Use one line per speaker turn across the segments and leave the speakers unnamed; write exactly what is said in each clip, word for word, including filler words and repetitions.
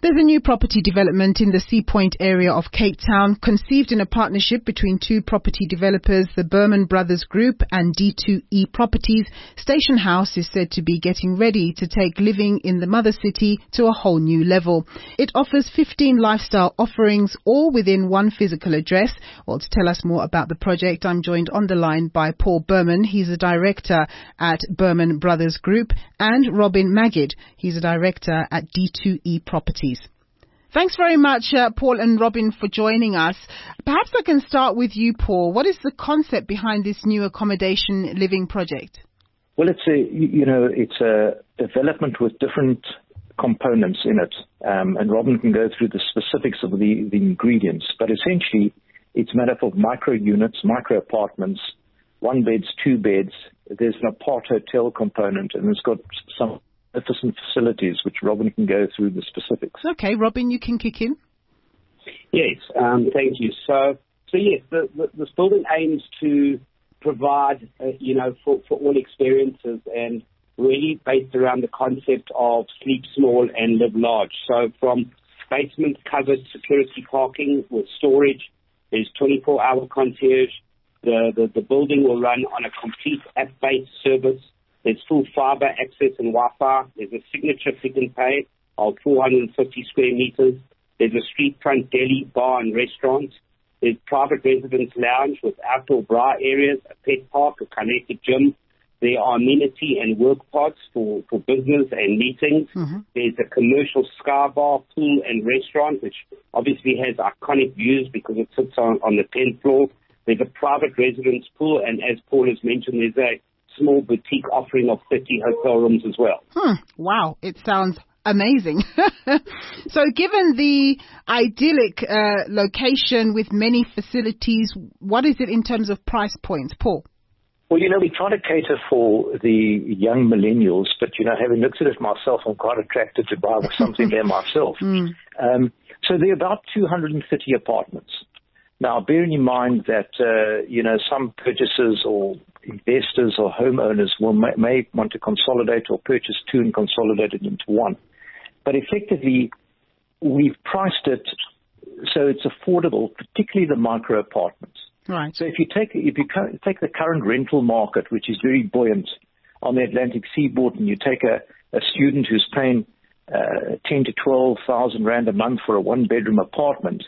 There's a new property development in the Sea Point area of Cape Town, conceived in a partnership between two property developers, the Berman Brothers Group and D two E Properties. Station House is said to be getting ready to take living in the mother city to a whole new level. It offers fifteen lifestyle offerings, all within one physical address. Well, to tell us more about the project, I'm joined on the line by Paul Berman. He's a director at Berman Brothers Group, and Robin Magid. He's a director at D two E Properties. Thanks very much, uh, Paul and Robin, for joining us. Perhaps I can start with you, Paul. What is the concept behind this new accommodation living project?
Well, it's a, you know, it's a development with different components in it, um, and Robin can go through the specifics of the, the ingredients. But essentially, it's made up of micro units, micro apartments, one beds, two beds. There's an apart hotel component, and it's got some magnificent facilities, which Robin can go through the specifics.
Okay, Robin, you can kick in.
Yes, um, thank you. So, so yes, the, the, this building aims to provide, uh, you know, for, for all experiences, and really based around the concept of sleep small and live large. So from basement covered security parking with storage, there's twenty-four hour concierge. The, the, the building will run on a complete app-based service. There's full fiber access and Wi-Fi. There's a signature pick and pay of four hundred fifty square meters. There's a street front deli, bar and restaurant. There's private residence lounge with outdoor bra areas, a pet park, a kinetic gym. There are amenity and work pods for, for business and meetings. Mm-hmm. There's a commercial sky bar, pool and restaurant, which obviously has iconic views because it sits on, on the tenth floor. There's a private residence pool, and as Paul has mentioned, there's a small boutique offering of thirty hotel rooms as well.
Hmm. Wow, it sounds amazing. So given the idyllic uh, location with many facilities, what is it in terms of price points, Paul?
Well, you know, we try to cater for the young millennials, but, you know, having looked at it myself, I'm quite attracted to buy something there myself. Mm. Um, so there are about two hundred thirty apartments. Now, bearing in mind that, uh, you know, some purchasers or investors or homeowners will may, may want to consolidate or purchase two and consolidate it into one. But effectively, we've priced it so it's affordable, particularly the micro apartments.
Right.
So if you take if you take the current rental market, which is very buoyant on the Atlantic seaboard, and you take a, a student who's paying uh, ten to twelve thousand rand a month for a one bedroom apartment,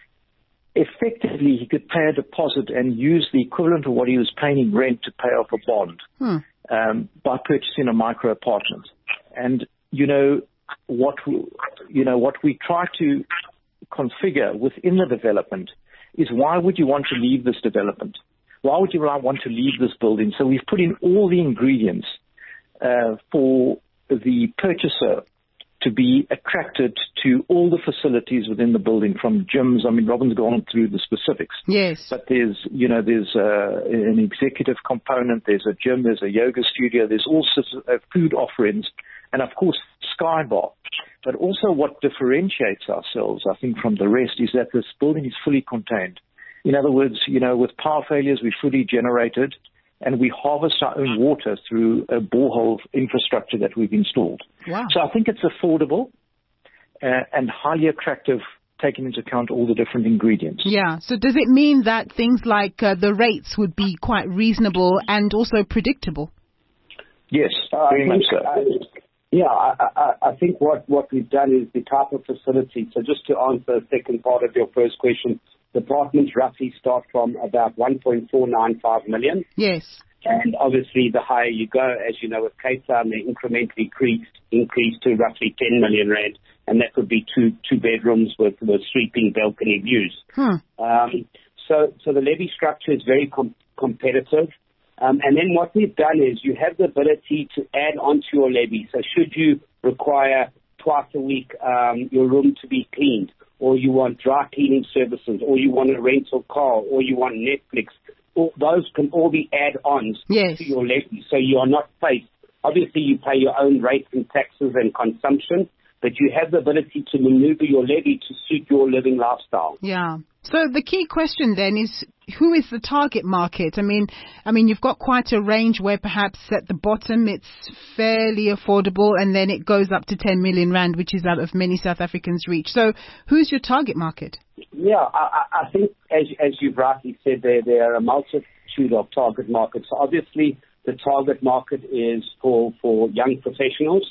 effectively he could pay a deposit and use the equivalent of what he was paying in rent to pay off a bond hmm. um, by purchasing a micro apartment. And you know what we, you know what we try to configure within the development is, why would you want to leave this development? Why would you want to leave this building? So we've put in all the ingredients uh, for the purchaser to be attracted to all the facilities within the building, from gyms. I mean, Robin's gone through the specifics.
Yes.
But there's, you know, there's uh, an executive component, there's a gym, there's a yoga studio, there's all sorts of food offerings, and of course, Sky Bar. But also what differentiates ourselves, I think, from the rest is that this building is fully contained. In other words, you know, with power failures, we're fully generated, and we harvest our own water through a borehole infrastructure that we've installed.
Wow.
So I think it's affordable uh, and highly attractive, taking into account all the different ingredients.
Yeah. So does it mean that things like uh, the rates would be quite reasonable and also predictable?
Yes, very much so.
I, yeah, I, I, I think what, what we've done is the type of facility. So just to answer the second part of your first question, the apartments roughly start from about one point four nine five million.
Yes.
And obviously, the higher you go, as you know, with Cape Town, they incrementally increase, increase to roughly ten million rand, and that could be two two bedrooms with, with sweeping balcony views.
Hmm.
Um, so, so the levy structure is very com- competitive. Um, and then what we've done is you have the ability to add onto your levy. So should you require twice a week um, your room to be cleaned, or you want dry cleaning services, or you want a rental car, or you want Netflix, all, those can all be add-ons
yes.
to your levy. So you are not faced. Obviously, you pay your own rates and taxes and consumption, but you have the ability to maneuver your levy to suit your living lifestyle.
Yeah. So the key question then is, who is the target market? I mean, I mean, you've got quite a range where perhaps at the bottom it's fairly affordable, and then it goes up to ten million rand, which is out of many South Africans' reach. So who's your target market?
Yeah, I, I think as as you've rightly said, there there are a multitude of target markets. Obviously, the target market is for for young professionals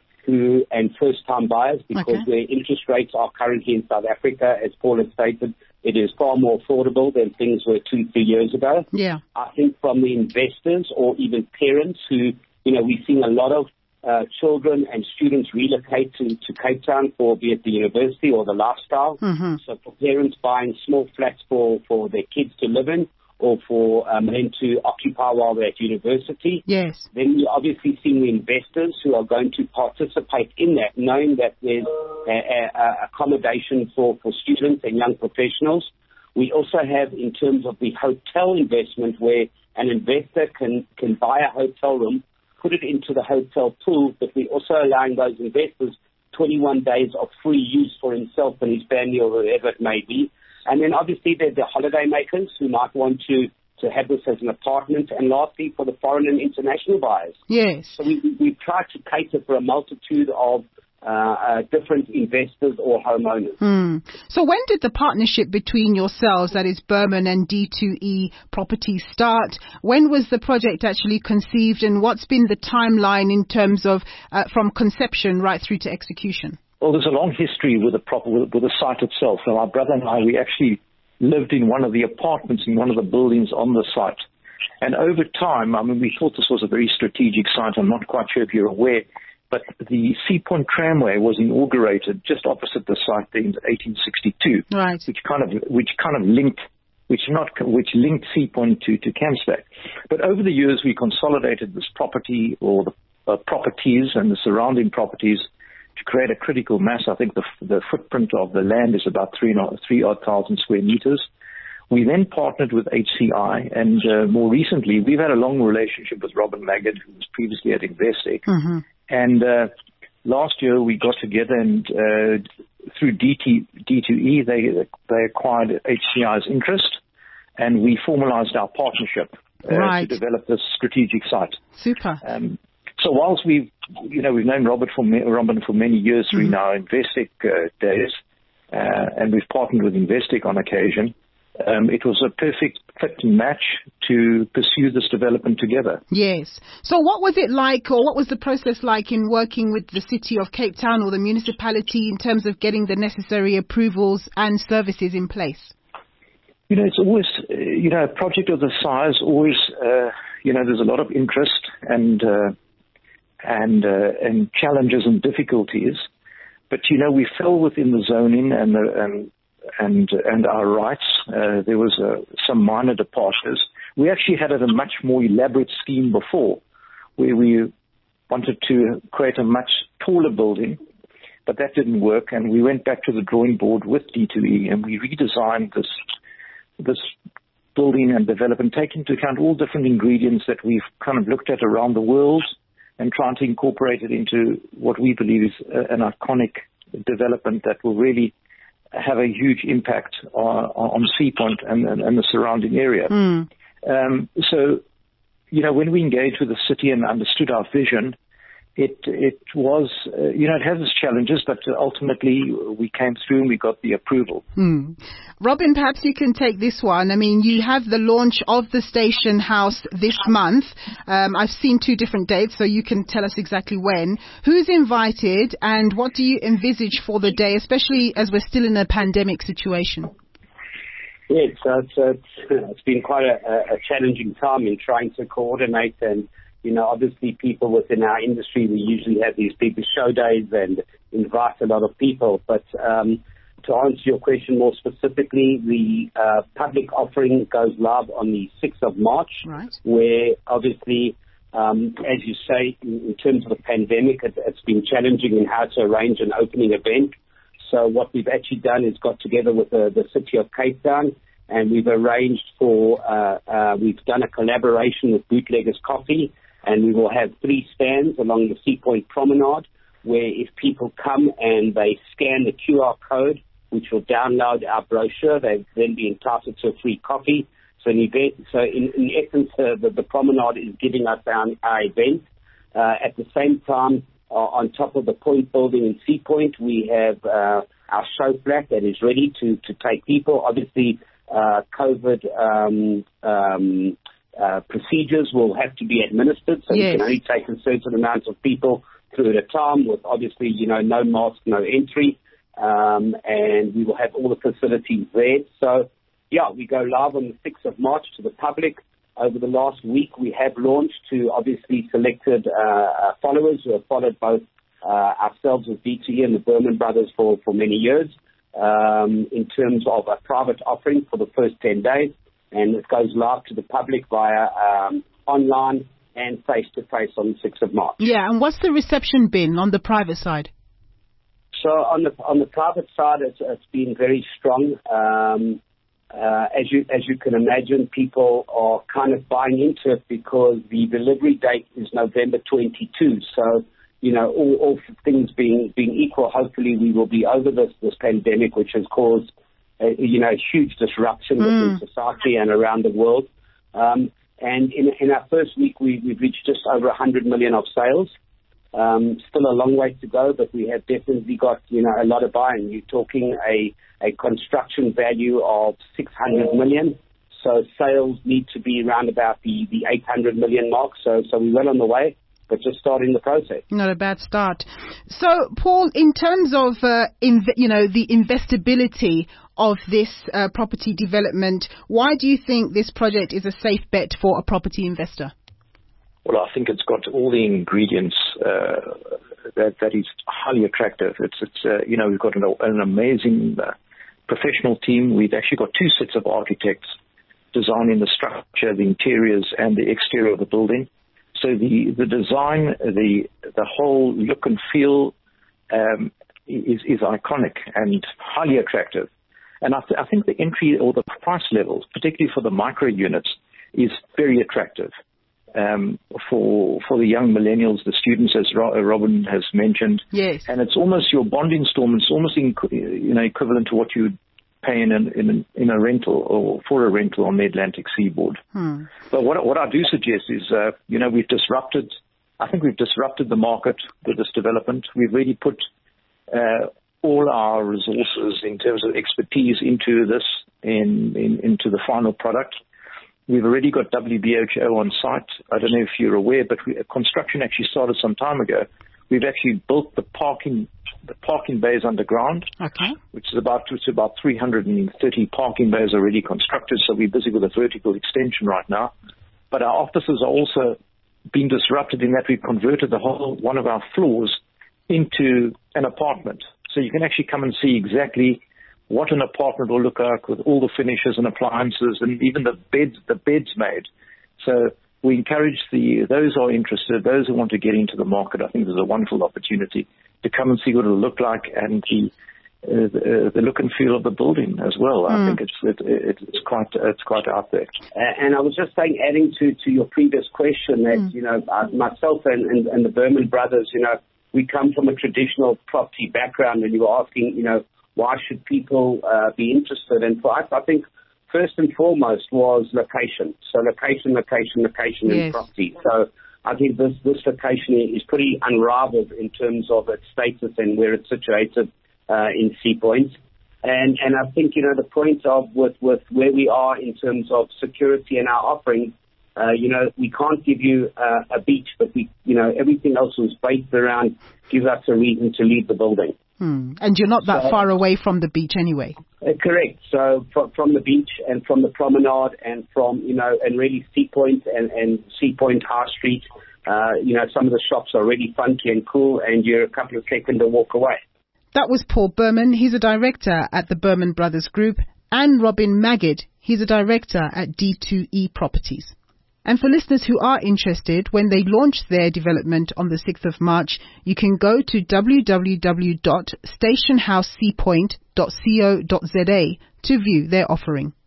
who and first-time buyers, because
okay.
where interest rates are currently in South Africa, as Paul has stated, it is far more affordable than things were two, three years ago.
Yeah.
I think from the investors or even parents who, you know, we've seen a lot of uh, children and students relocate to, to Cape Town for be it the university or the lifestyle.
Mm-hmm.
So for parents buying small flats for, for their kids to live in, or for um, them to occupy while they're at university.
Yes.
Then you're obviously seeing the investors who are going to participate in that, knowing that there's a, a, a accommodation for, for students and young professionals. We also have, in terms of the hotel investment, where an investor can, can buy a hotel room, put it into the hotel pool, but we're also allowing those investors twenty-one days of free use for himself and his family or whatever it may be. And then obviously there's the holiday makers who might want to, to have this as an apartment. And lastly, for the foreign and international buyers.
Yes.
So we, we've tried to cater for a multitude of uh, uh, different investors or homeowners.
Hmm. So when did the partnership between yourselves, that is Berman and D two E Properties, start? When was the project actually conceived, and what's been the timeline in terms of uh, from conception right through to execution?
Well, there's a long history with the prop- with, with the site itself. So my brother and I, we actually lived in one of the apartments in one of the buildings on the site. And over time, I mean, we thought this was a very strategic site. I'm not quite sure if you're aware, but the Sea Point Tramway was inaugurated just opposite the site in eighteen sixty-two,
right?
Which kind of which kind of linked which not which linked Sea Point to to Camsback. But over the years, we consolidated this property or the uh, properties and the surrounding properties to create a critical mass. I think the the footprint of the land is about three three odd thousand square meters. We then partnered with H C I, and uh, more recently, we've had a long relationship with Robin Maggard, who was previously at Investec.
Mm-hmm.
And uh, last year, we got together, and uh, through D two E, they they acquired H C I's interest, and we formalized our partnership uh,
right.
to develop this strategic site.
Super.
Um, so whilst we've, you know, we've known Robert for Robin for many years through mm-hmm. our Investec uh, days, uh, and we've partnered with Investec on occasion. Um, it was a perfect fit and match to pursue this development together.
Yes. So what was it like, or what was the process like in working with the City of Cape Town or the municipality in terms of getting the necessary approvals and services in place?
You know, it's always, uh, you know, a project of this size, always, uh, you know, there's a lot of interest and uh, and uh, and challenges and difficulties. But, you know, we fell within the zoning and the and and and our rights. Uh, there was uh, some minor departures. We actually had a much more elaborate scheme before, where we wanted to create a much taller building, but that didn't work, and we went back to the drawing board with D two E, and we redesigned this this building and development, taking into account all different ingredients that we've kind of looked at around the world, and trying to incorporate it into what we believe is an iconic development that will really have a huge impact on, on Sea Point and, and, and the surrounding area.
Mm.
Um, so, you know, when we engaged with the city and understood our vision, it it was, uh, you know, it has its challenges, but ultimately we came through and we got the approval.
Mm. Robin, perhaps you can take this one. I mean, you have the launch of the station house this month. Um, I've seen two different dates, so you can tell us exactly when. Who's invited, and what do you envisage for the day, especially as we're still in a pandemic situation?
Yes, uh, it's, uh, it's been quite a, a challenging time in trying to coordinate, and you know, obviously people within our industry, we usually have these big show days and invite a lot of people. But um, to answer your question more specifically, the uh, public offering goes live on the sixth of March,
right.
where obviously, um, as you say, in, in terms of the pandemic, it, it's been challenging in how to arrange an opening event. So what we've actually done is got together with the, the City of Cape Town, and we've arranged for, uh, uh, we've done a collaboration with Bootleggers Coffee, and we will have three stands along the Sea Point Promenade, where if people come and they scan the Q R code, which will download our brochure, they'll then be entitled to a free coffee. So in, event, so in, in essence, uh, the, the promenade is giving us our, our event. Uh, at the same time, uh, on top of the Point building in Sea Point, we have uh, our show flat that is ready to, to take people. Obviously, uh, COVID um, um, uh, procedures will have to be administered, so yes. we can only take a certain amount of people through at a time with, obviously, you know, no mask, no entry, um, and we will have all the facilities there. So, yeah, we go live on the sixth of March to the public. Over the last week, we have launched to obviously selected uh, followers who have followed both uh, ourselves as D two E and the Berman Brothers for, for many years um, in terms of a private offering for the first ten days. And it goes live to the public via um, online and face-to-face on the sixth of March.
Yeah, and what's the reception been on the private side?
So on the on the private side, it's, it's been very strong. Um, Uh, as you as you can imagine, people are kind of buying into it because the delivery date is November twenty-second. So, you know, all, all things being being equal, hopefully we will be over this this pandemic, which has caused, uh, you know, huge disruption mm. within society and around the world. Um, and in in our first week, we we've reached just over one hundred million of sales. Um, still a long way to go, but we have definitely got, you know, a lot of buying. You're talking a, a construction value of six hundred million. So sales need to be around about the, the eight hundred million mark. So, so we're well on the way, but just starting the process.
Not a bad start. So, Paul, in terms of, uh, inv- you know, the investability of this uh, property development, why do you think this project is a safe bet for a property investor?
Well, I think it's got all the ingredients uh, that that is highly attractive. It's, it's uh, you know, we've got an, an amazing uh, professional team. We've actually got two sets of architects designing the structure, the interiors, and the exterior of the building. So the, the design, the the whole look and feel um, is, is iconic and highly attractive. And I, th- I think the entry or the price levels, particularly for the micro units, is very attractive. Um, for for the young millennials, the students, as Ro- Robin has mentioned.
Yes.
And it's almost your bond installments, almost in, you know, equivalent to what you would pay in, an, in, an, in a rental or for a rental on the Atlantic seaboard. Hmm. But what what I do suggest is, uh, you know, we've disrupted, I think we've disrupted the market with this development. We've really put uh, all our resources in terms of expertise into this, in, in into the final product. We've already got W B H O on site. I don't know if you're aware, but we, construction actually started some time ago. We've actually built the parking the parking bays underground,
okay.
which is about it's about three hundred thirty parking bays already constructed. So we're busy with a vertical extension right now. But our offices are also being disrupted in that we've converted the whole one of our floors into an apartment. So you can actually come and see exactly what an apartment will look like with all the finishes and appliances and even the beds, the beds made. So we encourage the those who are interested, those who want to get into the market. I think there's a wonderful opportunity to come and see what it'll look like and the uh, the, the look and feel of the building as well. Mm. I think it's it, it, it's quite it's quite out there.
Uh, and I was just saying, adding to, to your previous question, that mm. you know uh, myself and, and, and the Berman Brothers, you know, we come from a traditional property background, and you were asking, you know, why should people uh, be interested? And for us, I think first and foremost was location. So location, location, location
yes.
in property. So I think this, this location is pretty unrivaled in terms of its status and where it's situated uh, in Sea Point. And and I think, you know, the point of with, with where we are in terms of security and our offerings, uh, you know, we can't give you uh, a beach, but we, you know, everything else was based around gives us a reason to leave the building.
Hmm. And you're not that so, far away from the beach anyway.
Uh, correct. So from, from the beach and from the promenade and from, you know, and really Sea Point and, and Sea Point High Street, uh, you know, some of the shops are really funky and cool and you're a couple of seconds to walk away.
That was Paul Berman. He's a director at the Berman Brothers Group. And Robin Maggid. He's a director at D two E Properties. And for listeners who are interested, when they launch their development on the sixth of March, you can go to w w w dot station house sea point dot co dot z a to view their offering.